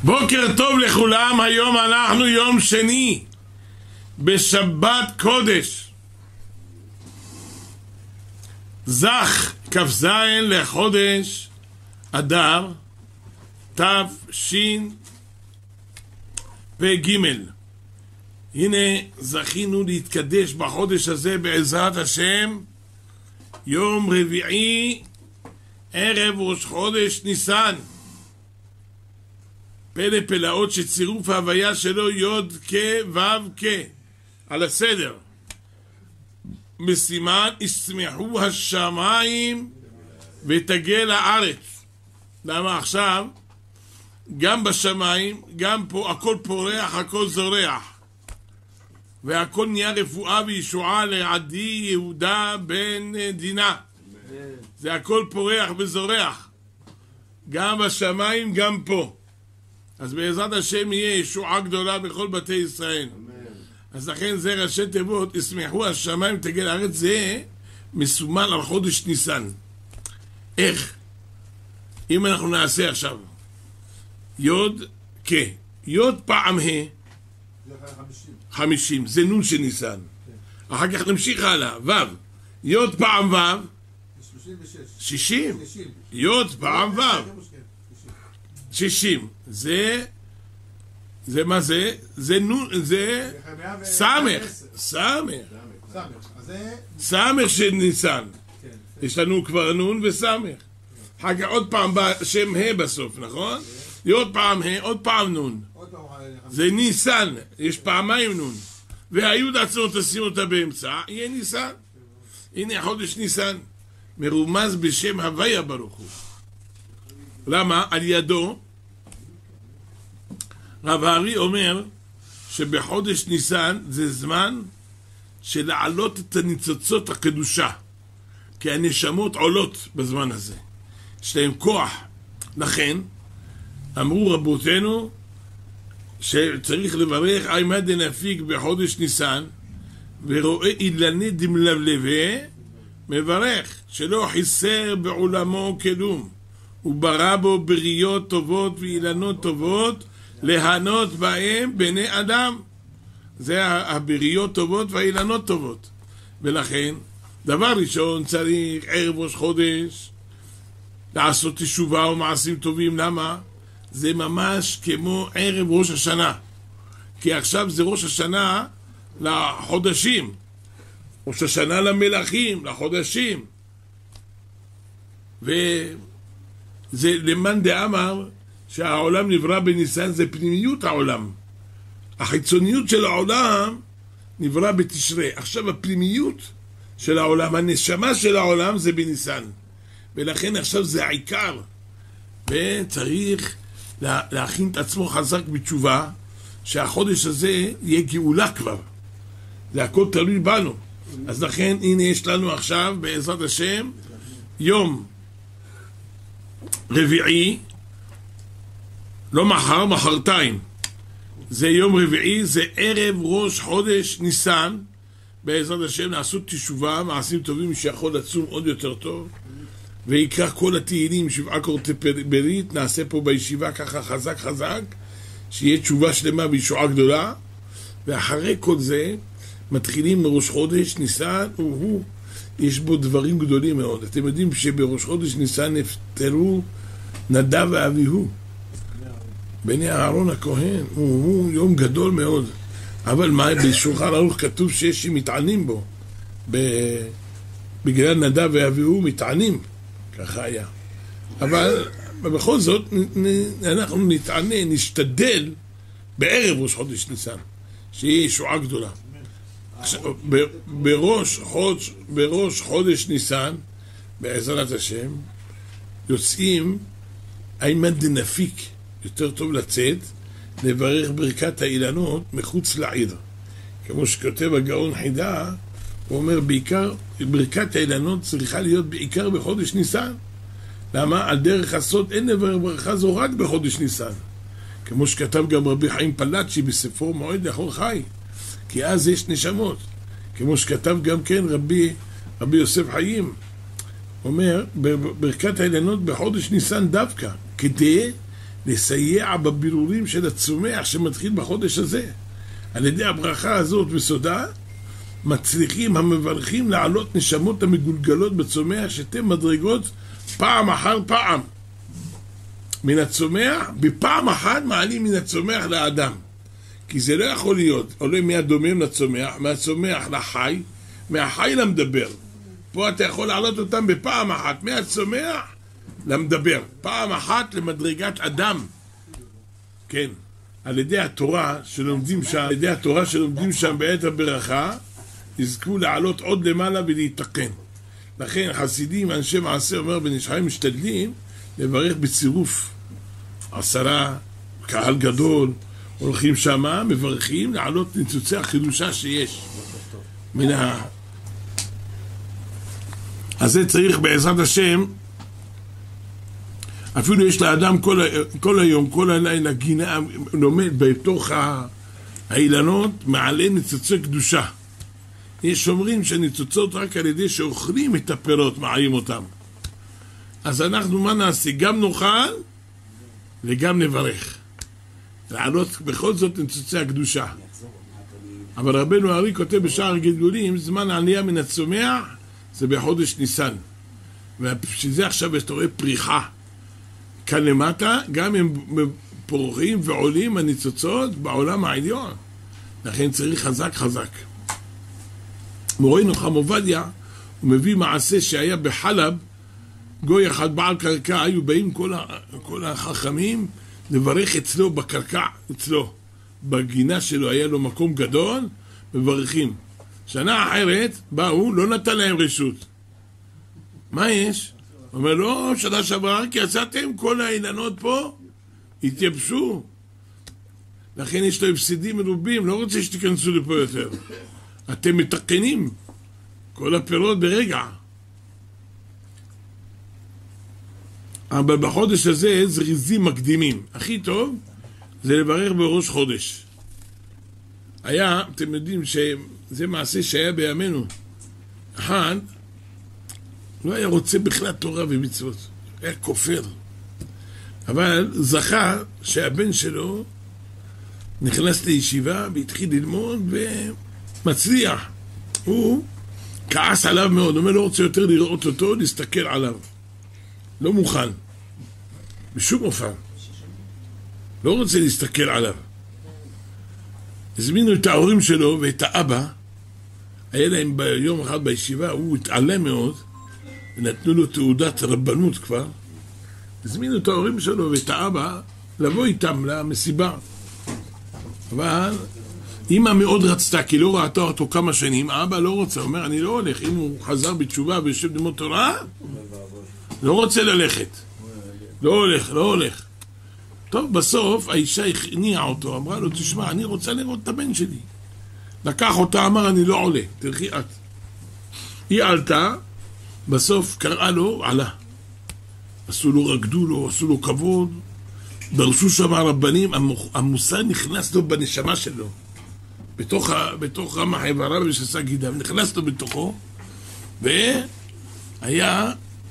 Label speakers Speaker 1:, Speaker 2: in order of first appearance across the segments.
Speaker 1: בוקר טוב לכולם, היום אנחנו יום שני בשבת קודש זך כ"ז לחודש אדר תשפ"ג. הנה זכינו להתקדש בחודש הזה בעזרת השם, יום רביעי ערב ראש חודש ניסן. פלא פלאות שצירוף ההוויה שלו יוד כ' ו' כ' על הסדר, בסימן ישמחו השמיים ותגל הארץ. למה עכשיו גם בשמיים גם פה הכל פורח, הכל זורח, והכל נהיה רפואה וישועה לעדי יהודה בן דינה. זה הכל פורח וזורח גם בשמיים גם פה. אז בעזרת השם יהיה ישועה גדולה בכל בתי ישראל. אז לכן זה ראשי תיבות ישמחו השמיים תגל הארץ, זה מסומן על חודש ניסן. איך? אם אנחנו נעשה עכשיו יוד כ', יוד פעם ה' 50, זה נון של ניסן. אחר כך נמשיך הלאה, ו', יוד פעם ו' 60, יוד פעם ו' 60. זה מה זה? זה נון, זה סמך, סמך של ניסן. יש לנו כבר נון וסמך. אחר כך עוד פעם שם ה' בסוף, נכון? עוד פעם ה', עוד פעם נון. זה ניסן, יש פעמיים נון. והיוד עצמו תשים אותה באמצע, יהיה ניסן. הנה חודש ניסן, מרומז בשם הוויה ברוך הוא. למה? על ידו רב הארי אומר שבחודש ניסן זה זמן של להעלות את הניצוצות הקדושה, כי הנשמות עולות בזמן הזה, יש להם כוח. לכן אמרו רבותינו שצריך לברך איימא דנפיק בחודש ניסן ורואה אילני דמלבלבה, מברך שלא חיסר בעולמו כלום, הוא ברא בו בריות טובות ואילנות טובות להנות בהם בני אדם. זה הבריות טובות והאילנות טובות. ולכן דבר ראשון צריך ערב ראש חודש לעשות תשובה ומעשים טובים. למה? זה ממש כמו ערב ראש השנה, כי עכשיו זה ראש השנה לחודשים, ראש השנה למלכים, לחודשים. וזה למאן דאמר שהעולם נברא בניסן, זה פנימיות העולם. החיצוניות של העולם נברא בתשרי. עכשיו הפנימיות של העולם, הנשמה של העולם זה בניסן. ולכן עכשיו זה העיקר. וצריך להכין את עצמו חזק בתשובה, שהחודש הזה יהיה גאולה כבר. זה הכל תלוי בנו. אז לכן הנה יש לנו עכשיו בעזרת השם יום רביעי, לא מחר, מחרתיים. זה יום רביעי, זה ערב ראש חודש ניסן. בעזרת השם לעשות תשובה, מעשים טובים שיכול לצום עוד יותר טוב, ויקרא כל התהילים 7 קורטי ברית. נעשה פה בישיבה ככה חזק חזק, שיהיה תשובה שלמה וישועה גדולה. ואחרי כל זה מתחילים מראש חודש ניסן, יש בו דברים גדולים מאוד. אתם יודעים שבראש חודש ניסן נפטרו נדב ואביהו, בני אהרון הכהן. הוא יום גדול מאוד. אבל מה, בשולחן ערוך כתוב שיש שמתענים בו, בגלל נדב ואביהו מתענים, ככה היה. אבל בכל זאת אנחנו נתענה, נשתדל בערב ראש חודש ניסן שיהיה ישועה גדולה. בראש חודש ניסן בעזרת השם יוצאים איימא דנפיק, יותר טוב לצאת לברך ברכת האילנות מחוץ לעיר, כמו שכותב הגאון חידה. הוא אומר בעיקר ברכת האילנות צריכה להיות בעיקר בחודש ניסן. למה? על דרך הסוד אין לברך ברכה זו רק בחודש ניסן, כמו שכתב גם רבי חיים פלאצ'י בספרו מועד לאכול חי, כי אז יש נשמות. כמו שכתב גם כן רבי יוסף חיים, אומר ברכת האילנות בחודש ניסן דווקא, כדי לסייע בבירורים של הצומח שמתחיל בחודש הזה. על ידי הברכה הזאת בסודה, מצליחים המברכים לעלות נשמות המגולגלות בצומח שתי מדרגות פעם אחר פעם. מן הצומח, בפעם אחת מעלים מן הצומח לאדם. כי זה לא יכול להיות, עולה מהדומם לצומח, מהצומח לחי, מהחי למדבר. פה אתה יכול לעלות אותם בפעם אחת, מהצומח למדבר. פעם אחת למדרגת אדם. כן, על ידי התורה שלומדים שם בעת הברכה, יזכו לעלות עוד למעלה ולהתקן. לכן חסידים, אנשי מעשה, אומר בן איש חי, משתדלים לברך בצירוף 10, קהל גדול, הולכים שמה, מברכים לעלות ניצוצי החידושה שיש אז זה צריך בעזרת השם. אפילו יש לאדם כל היום, כל הלילה, גינה, לומד בתוך האילנות, מעלה ניצוצי קדושה. יש אומרים שהניצוצות רק על ידי שאוכלים את הפירות, מעלים אותם. אז אנחנו מה נעשה? גם נאכל וגם נברך. לעלות בכל זאת ניצוצי הקדושה. אבל רבנו הארי כותב בשער גלגולים, זמן העלייה מן הצומח זה בחודש ניסן. ושזה עכשיו אתה רואה פריחה. כאן למטה גם הם פורחים ועולים הניצוצות בעולם העליון. לכן צריך חזק חזק. מורנו חם עובדיה, הוא מביא מעשה שהיה בחלב, גוי אחד בעל קרקע, היו באים כל החכמים לברך אצלו בקרקע, אצלו. בגינה שלו היה לו מקום גדול, מברכים. שנה אחרת באו, לא נתן להם רשות. מה יש? הוא אומר, לא, שנה שעברה, כי יצאתם כל האילנות פה, התייבשו. לכן יש לו הפסידים מרובים, לא רוצה שתיכנסו לפה יותר. אתם מתקנים כל הפירות ברגע. אבל בחודש הזה זריזים מקדימים. הכי טוב זה לברך בראש חודש. היה, אתם יודעים שזה מעשה שהיה בימינו. אחד לא היה רוצה בכלל תורה ומצוות, היה כופר. אבל זכה שהבן שלו נכנס לישיבה והתחיל ללמוד ומצליח. הוא כעס עליו מאוד, הוא אומר, לא רוצה יותר לראות אותו, להסתכל עליו. לא מוכן. בשום אופן. לא רוצה להסתכל עליו. הזמינו את ההורים שלו ואת האבא, היה להם ביום אחד בישיבה, הוא התעלם מאוד, ונתנו לו תעודת רבנות כבר, הזמינו את ההורים שלו ואת האבא לבוא איתם למסיבה. אבל אמא מאוד רצתה, כי לא ראתה אותו כמה שנים, האבא לא רוצה, הוא אומר, אני לא הולך, אם הוא חזר בתשובה ויושב ללמוד תורה, לא רוצה ללכת. לא הולך. טוב, בסוף האישה הכניעה אותו, אמרה לו, תשמע, אני רוצה לראות את הבן שלי. לקח אותה, אמר, אני לא עולה, תלכי את. היא עלתה, בסוף קראה לו, עלה. עשו לו, רקדו לו, עשו לו כבוד, דרשו שם הרבנים, המוסר נכנס לו בנשמה שלו, בתוך רמח איבריו ושסה גידיו, נכנס לו בתוכו, והיה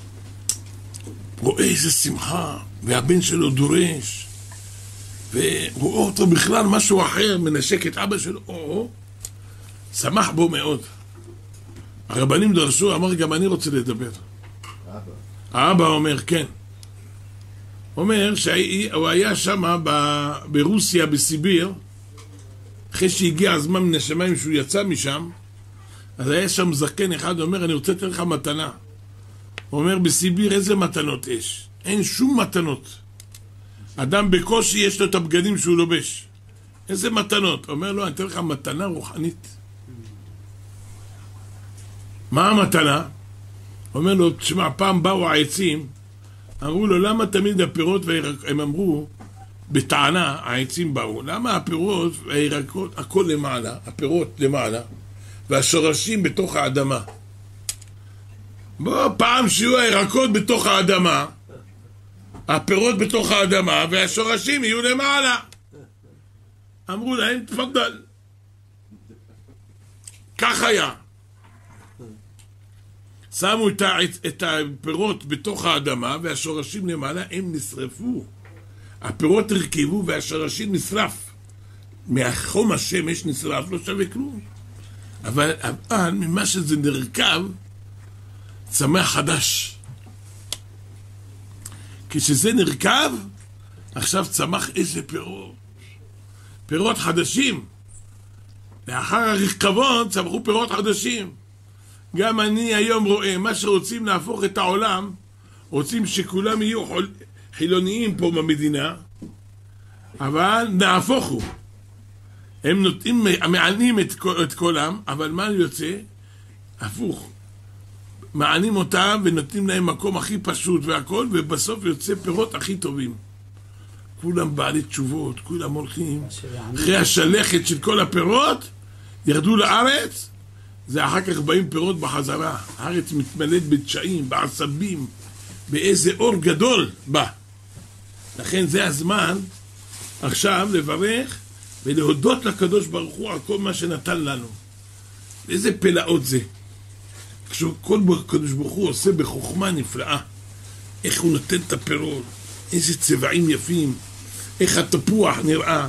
Speaker 1: רואה איזה שמחה, והבן שלו דורש, ורואה אותו בכלל משהו אחר, מנשק את אבא שלו, שמח בו מאוד. הרבנים דרשו, אמר, גם אני רוצה לדבר. האבא אומר, כן. אומר שהוא היה שם ברוסיה, בסיביר, אחרי שהגיע הזמן מן השמיים שהוא יצא משם, אז היה שם זקן אחד, אומר, אני רוצה לתת לך מתנה. הוא אומר, בסיביר איזה מתנות יש? אין שום מתנות. אדם בקושי יש לו את הבגדים שהוא לובש. איזה מתנות? הוא אומר לו, אני אתן לך מתנה רוחנית. מה המתנה? הוא אומר לו, תשמע, פעם באו העצים, אמרו לו, למה תמיד הפירות והירקות, הם אמרו, בטענה, העצים באו, למה הפירות והירקות, הכל למעלה, הפירות למעלה, והשורשים בתוך האדמה. בוא, פעם שיהיו הירקות בתוך האדמה, הפירות בתוך האדמה, והשורשים יהיו למעלה. אמרו להם, תפדל. כך היה. שמו את הפירות בתוך האדמה, והשורשים למעלה, הם נשרפו. הפירות הרכבו והשרשים נשרף. מהחום השמש נשרף, לא שווה כלום. אבל ממה שזה נרכב, צמח חדש. כשזה נרכב, עכשיו צמח איזה פירות. פירות חדשים. לאחר הריקבון צמחו פירות חדשים. גם אני היום רואה, מה שרוצים להפוך את העולם, רוצים שכולם יהיו חילוניים פה במדינה, אבל נהפוכו. הם נותנים, מענים את כולם, אבל מה יוצא? הפוך. מענים אותם ונותנים להם מקום הכי פשוט והכל, ובסוף יוצא פירות הכי טובים. כולם בעלי תשובות, כולם הולכים. אחרי השלכת של כל הפירות, ירדו לארץ, זה אחר כך באים פירות בחזרה. הארץ מתמלאת בתשעים, בעצבים, באיזה אור גדול בא. לכן זה הזמן עכשיו לברך ולהודות לקדוש ברוך הוא על כל מה שנתן לנו. איזה פלאות זה. כשכל הקדוש ברוך הוא עושה בחוכמה נפלאה. איך הוא נותן את הפירות, איזה צבעים יפים, איך התפוח נראה,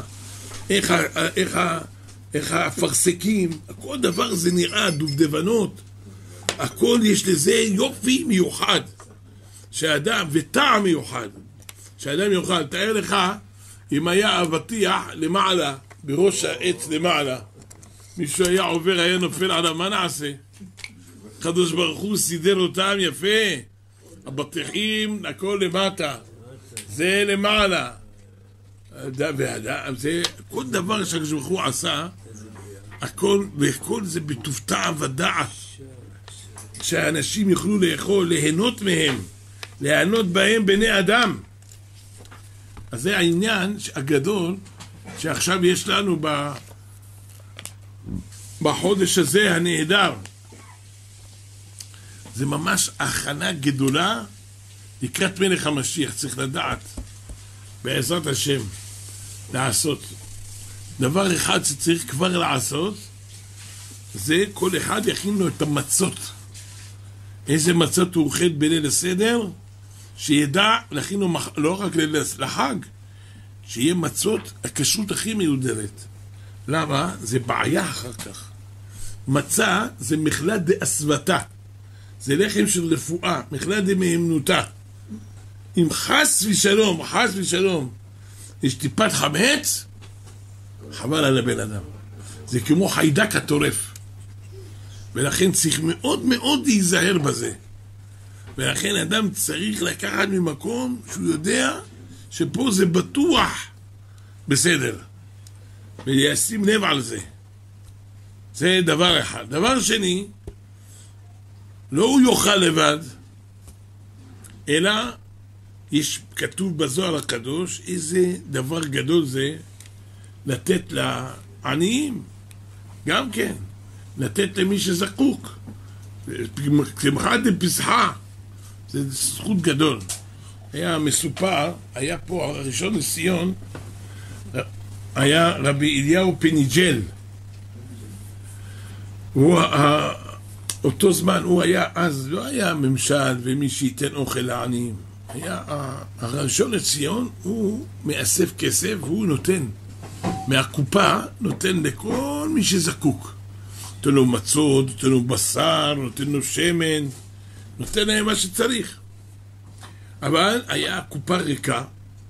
Speaker 1: איך האפרסקים, כל דבר זה נראה, דובדבנות, הכל יש לזה יופי מיוחד, שהאדם, וטעם מיוחד, שהאדם יוכל. תאר לך, אם היה אבטיח למעלה, בראש העץ למעלה, מישהו היה עובר, היה נופל עליו, מה נעשה? הקדוש ברוך הוא סידר אותם יפה, הבטיחים, הכל למטה, זה למעלה, זה כל דבר שהקדוש ברוך הוא עשה, הכל, וכל זה בטוב טעם ודעת, שהאנשים יוכלו לאכול, ליהנות מהם, ליהנות בהם בני אדם. אז זה העניין הגדול שעכשיו יש לנו בחודש הזה הנהדר. זה ממש הכנה גדולה לקראת מלך המשיח. צריך לדעת בעזרת השם לעשות דבר אחד שצריך כבר לעשות, זה כל אחד יכין לו את המצות. איזה מצות הוא אוכל בליל הסדר, שידע להכין לו לא רק לחג, שיהיה מצות הכשרות הכי מיודרת. למה? זה בעיה אחר כך. מצה זה מחלה דאסוותא, זה לחם של רפואה, מחלה דמהימנותא. אם חס ושלום יש טיפת חמץ, חבל על הבן אדם. זה כמו חיידק הטורף, ולכן צריך מאוד מאוד להיזהר בזה. ולכן אדם צריך לקחת ממקום שהוא יודע שפה זה בטוח בסדר, ולשים לב על זה. זה דבר אחד. דבר שני, לא הוא יאכל לבד, אלא יש כתוב בזוהר הקדוש איזה דבר גדול זה לתת לעניים, גם כן לתת למי שזקוק. שמחת פסחה, זה זכות גדול. היה מסופר, היה פה הראשון לציון, היה רבי אליהו פניג'ל. הוא אותו זמן, הוא היה אז, לא היה ממשל ומי שייתן אוכל לעניים. היה הראשון לציון, הוא מאסף כסף והוא נותן מהקופה, נותן לכל מי שזקוק. נותן לו מצות, נותן לו בשר, נותן לו שמן, נותן להם מה שצריך. אבל היה קופה ריקה,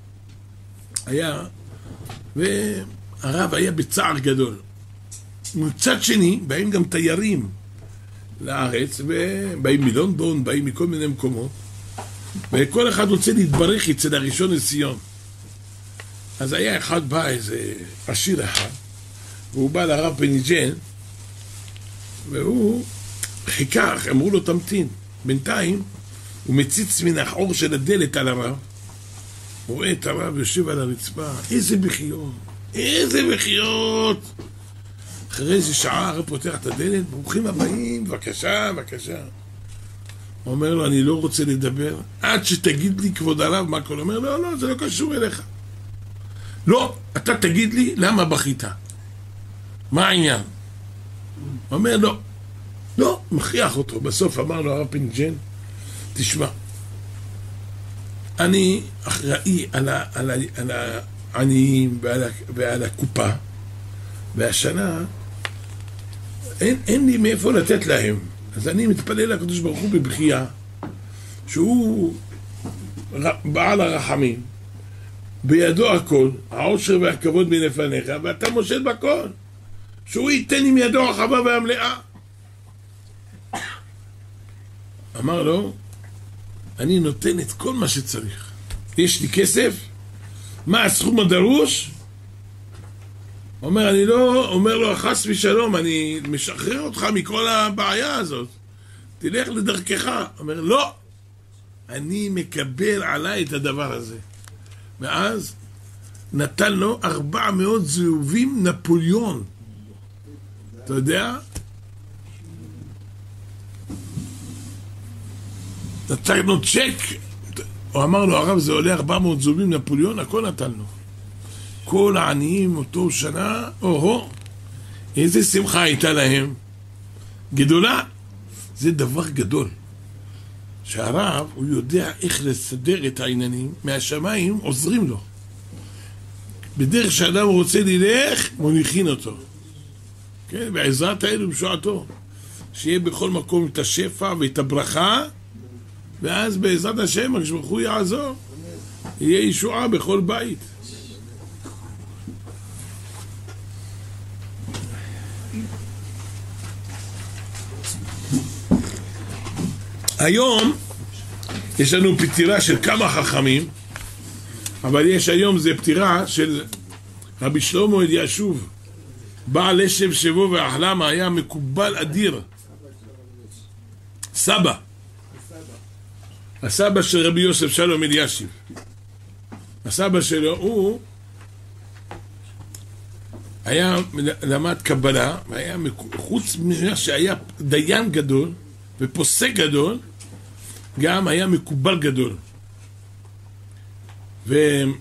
Speaker 1: והרב היה בצער גדול. מצד שני, באים גם תיירים לארץ, ובאים מלונדון, באים מכל מיני מקומות, וכל אחד רוצה להתברך אצל הראשון לציון. אז היה אחד בא, איזה עשיר אחד, והוא בא לרב פניג'ל, והוא חיכה, אמרו לו תמתין. בינתיים הוא מציץ מן החור של הדלת על הרב, הוא רואה את הרב יושב על הרצפה, איזה בחיות, איזה בחיות. אחרי איזה שעה הרב פותח את הדלת, ברוכים הבאים, בבקשה, בבקשה. הוא אומר לו, אני לא רוצה לדבר עד שתגיד לי כבוד הרב מה כל. אומר, לא, זה לא קשור אליך. לא, אתה תגיד לי למה בכית, מה העניין? הוא אומר, לא, מכריח אותו. בסוף אמר לו הרב פניג'ל, תשמע, אני אחראי על העניים ועל הקופה, והשנה אין לי מאיפה לתת להם, אז אני מתפלל לקדוש ברוך הוא בבכייה, שהוא בעל הרחמים, בידו הכל, העושר והכבוד מלפניך, ואתה מושל בכל, שהוא ייתן עם ידו הרחבה והמלאה. אמר לו, אני נותן את כל מה שצריך, יש לי כסף, מה הסכום הדרוש? אומר לו, חס ושלום, אני משחרר אותך מכל הבעיה הזאת, תלך לדרכך. אומר, לא, אני מקבל עליי את הדבר הזה. ואז נתן לו 400 זהובים נפוליאון. אתה יודע? נתן לו צ'ק, הוא אמר לו, הרב, זה עולה 400 זהובים נפוליאון, הכל נתן לו. כל העניים אותו שנה, איזה שמחה הייתה להם, גדולה. זה דבר גדול, שהרב הוא יודע איך לסדר את העניינים, מהשמיים עוזרים לו. בדרך שאדם רוצה ללך, מוליכים אותו. כן, בעזרת האלו בשועתו, שיהיה בכל מקום את השפע ואת הברכה, ואז בעזרת השם הקדוש ברוך הוא יעזור, יהיה ישועה בכל בית. היום יש לנו פטירה של כמה חכמים, אבל יש היום זה פטירה של רבי שלמה אלישוב, בעל לשב שבו ואחלמה, היה מקובל אדיר, סבא, הסבא של רבי יוסף שלום אלישיב. הסבא שלו הוא היה למד קבלה, והיה חוץ מזה שהיה דיין גדול ופוסק גדול, גם היה מקובל גדול. והוא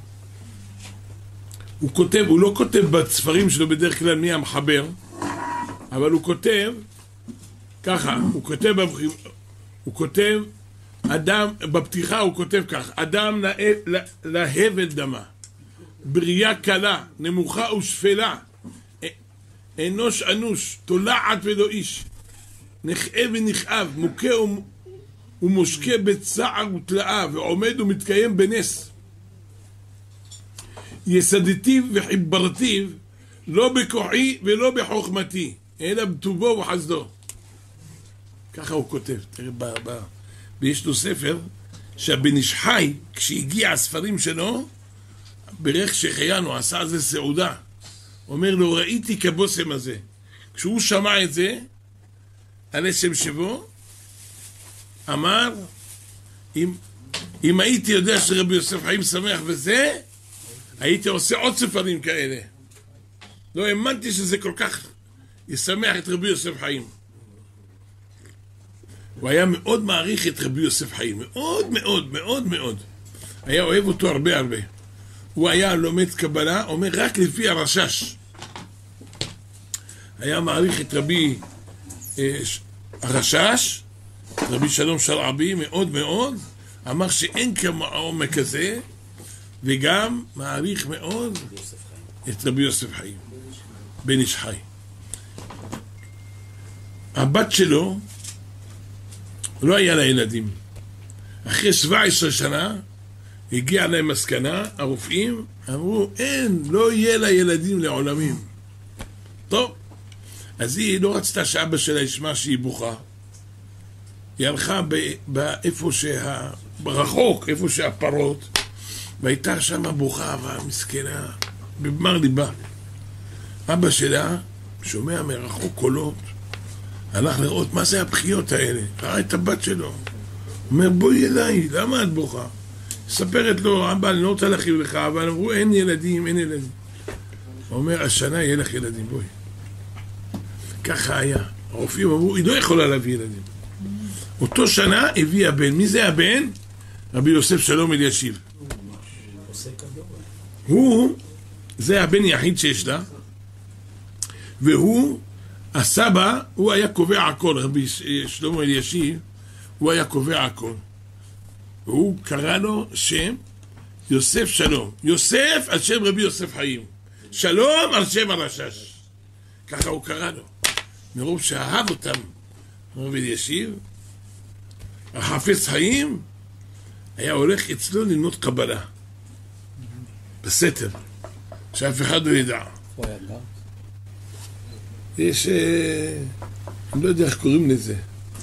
Speaker 1: כותב, הוא לא כותב בספרים שלו בדרך כלל מי המחבר, אבל הוא כותב ככה, הוא כותב אדם, בפתיחה הוא כותב כך, אדם להבל דמה, בריאה קלה, נמוכה ושפלה, אנוש אנוש, תולעת ולא איש, נחאה ונכאב, מוכה ומושקה בצער ותלאה, ועומד ומתקיים בנס. יסדתיו וחיברתיו, לא בכוחי ולא בחוכמתי, אלא בטובו וחסדו. ככה הוא כותב. ויש לו ספר שהבן איש חי, כשהגיע הספרים שלו, ברך שחיינו, עשה על זה סעודה, אומר לו, ראיתי כבוסם הזה. כשהוא שמע את זה, על השם שבו, אמר, אם הייתי יודע שרבי יוסף חיים שמח וזה, הייתי עושה עוד ספרים כאלה. לא האמנתי שזה כל כך ישמח את רבי יוסף חיים. הוא היה מאוד מעריך את רבי יוסף חיים, מאוד מאוד מאוד מאוד. היה אוהב אותו הרבה הרבה. הוא היה לומד קבלה, אומר רק לפי הרשש. היה מעריך את רבי הרשש, רבי שלום שלעבי, מאוד מאוד. אמר שאין כעומק כזה, וגם מעריך מאוד את רבי יוסף חיים, בן איש חי. הבת שלו לא היה לה ילדים. אחרי 17 שנה הגיעה להם מסקנה, הרופאים אמרו, אין, לא יהיה לה ילדים לעולמים. טוב, אז היא לא רצתה שאבא שלה ישמע שהיא בוכה. היא הלכה באיפה ברחוק, איפה שהפרות, והייתה שם בוכה והמסכנה, בגמר ליבה. אבא שלה שומע מרחוק קולות, הלך לראות מה זה הבכיות האלה, ראה את הבת שלו, אומר בואי אליי, למה את בוכה? ספרת לו, אבא אני לא רוצה להכיר לך, אבל אמרו אין ילדים, אין ילדים. הוא אומר השנה יהיה לך ילדים, בואי. ככה היה, הרופאים אמרו היא לא יכולה להביא ילדים. אותו שנה הביא הבן, מי זה הבן? רבי יוסף שלום אלישיב. הוא, זה הבן יחיד שיש לה, והוא, הסבא, הוא היה קובע הכל, רבי שלמה אלישיב, הוא היה קובע הכל. הוא קרא לו שם יוסף שלום. יוסף על שם רבי יוסף חיים. שלום על שם הרשש. ככה הוא קרא לו. מרוב שאהב אותם רבי אלישיב, החפץ חיים היה הולך אצלו ללמוד קבלה. בסתר. שאף אחד לא ידע.
Speaker 2: הוא היה גר?
Speaker 1: יש... אני לא יודע איך קוראים לזה.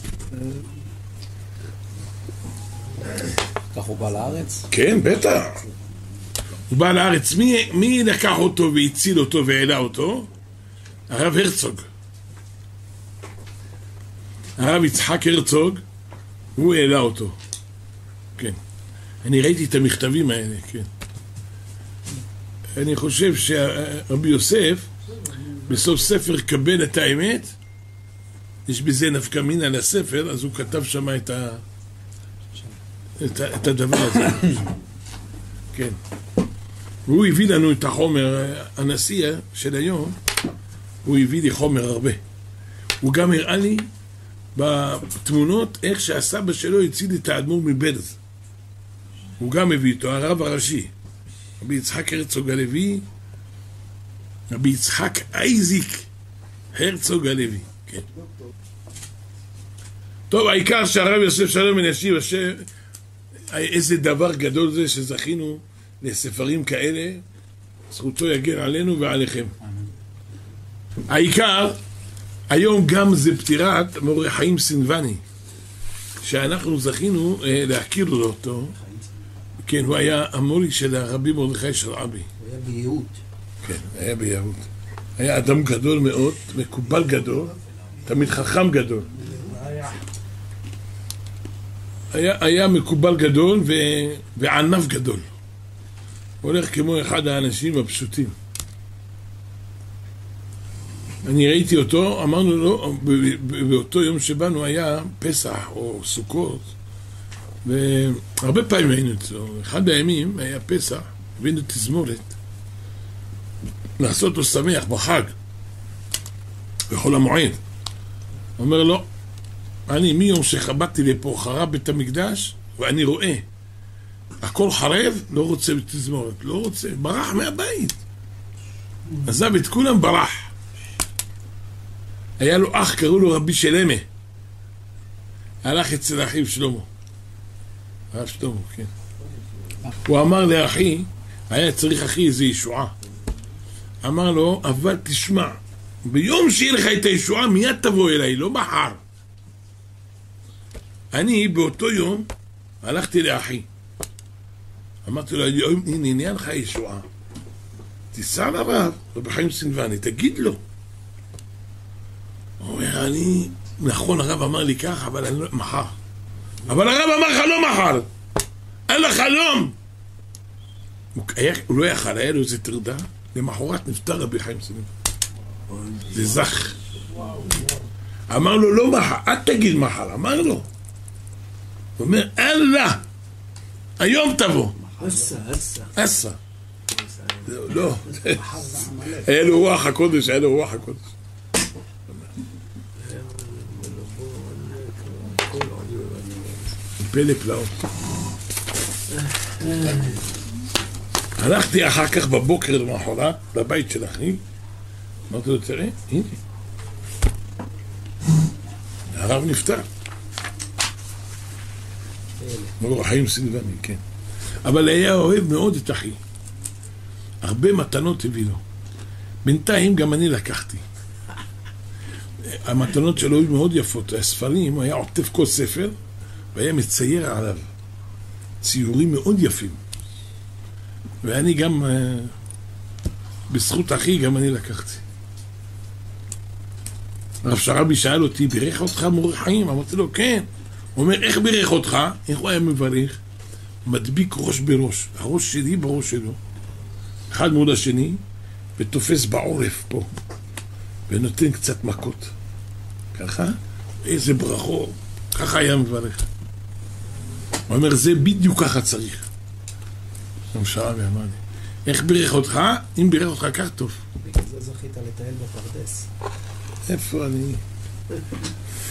Speaker 2: כך הוא בא לארץ?
Speaker 1: כן, בטח. הוא בא לארץ. מי לקח אותו והציל אותו והעלה אותו? הרב הרצוג. הרב יצחק הרצוג, הוא העלה אותו. כן. אני ראיתי את המכתבים האלה, כן. אני חושב שרבי יוסף, בסוף ספר קבל את האמת, יש בזה נפקא מינה לספר, אז הוא כתב שם את הדבר הזה. כן. והוא הביא לנו את החומר, הנשיא של היום, הוא הביא לי חומר הרבה. הוא גם הראה לי בתמונות איך שהסבא שלו הציל את האדמו"ר מבלז. הוא גם הביא אותו, הרב הראשי. רבי יצחק הרצוג הלוי, רבי יצחק אייזיק הרצוג הלוי. כן. טוב, העיקר שהרב יוסף שלום בן ישיב, איזה דבר גדול זה שזכינו לספרים כאלה, זכותו יגן עלינו ועליכם. העיקר, היום גם זה פטירת מורה חיים סינבני, שאנחנו זכינו להכיר לו אותו. כן, הוא היה המורי של הרבי מרדכי שרעבי.
Speaker 2: הוא היה ביהוד.
Speaker 1: כן, היה ביהוד. היה אדם גדול מאוד, מקובל גדול, תמיד חכם גדול. היה מקובל גדול וענב גדול. הולך כמו אחד האנשים הפשוטים. אני ראיתי אותו, אמרנו לו, באותו יום שבאנו היה פסח או סוכות, והרבה פעמים היינו אצלו. אחד הימים היה פסח, הבאנו תזמורת, לעשות לו שמח בחג, בכל המועד. הוא אומר לו, אני מיום שחבטתי לפה חרב בית המקדש, ואני רואה, הכל חרב, לא רוצה בתזמורת, לא רוצה, ברח מהבית. עזב את כולם, ברח. היה לו אח, קראו לו רבי שלמה. הלך אצל אחיו שלמה. הרב שלמה, כן. הוא אמר לאחי, היה צריך אחי איזו ישועה. אמר לו, אבל תשמע, ביום שיהיה לך את הישועה, מיד תבוא אליי, לא מחר. אני באותו יום הלכתי לאחי. אמרתי לו, הנה, עניין לך ישועה. תיסע לרב, רבי חיים סינבני, תגיד לו. הוא אומר, נכון, הרב אמר לי ככה, אבל אני לא, מחר. אבל הרב אמר לך לא מחר. אין לך חלום. הוא לא יכל, היה לו איזה טרדה, למחרת נפטר רבי חיים סינבני. זה זך. אמר לו, לא מחר, אל תגיד מחר, אמר לו. הוא אומר, אללה, היום תבוא. אסה. לא. היה לו רוח הקודש, היה לו רוח הקודש. פלא פלאות. הלכתי אחר כך בבוקר למחרת, לבית של אחי, אמרתי לו, תראה, הנה. הרב נפטר. מרור חיים סינבני, כן. אבל היה אוהב מאוד את אחי. הרבה מתנות הביא לו. בינתיים גם אני לקחתי. המתנות שלו היו מאוד יפות. הספרים, הוא היה עוטף כל ספר, והיה מצייר עליו ציורים מאוד יפים. ואני גם, בזכות אחי, גם אני לקחתי. הרב שרעבי שאל אותי, בירך אותך מורה חיים? אמרתי לו, כן. הוא אומר, איך בירך אותך? איך הוא היה מברך? מדביק ראש בראש. הראש שלי בראש שלו. אחד מול השני, ותופס בעורף פה. ונותן קצת מכות. ככה? איזה ברכות. ככה היה מברך. הוא אומר, זה בדיוק ככה צריך. הרב שרעבי אמר לי, איך בירך אותך? אם בירך אותך כך טוב.
Speaker 2: בגלל זה זכית לטייל בפרדס.
Speaker 1: איפה אני?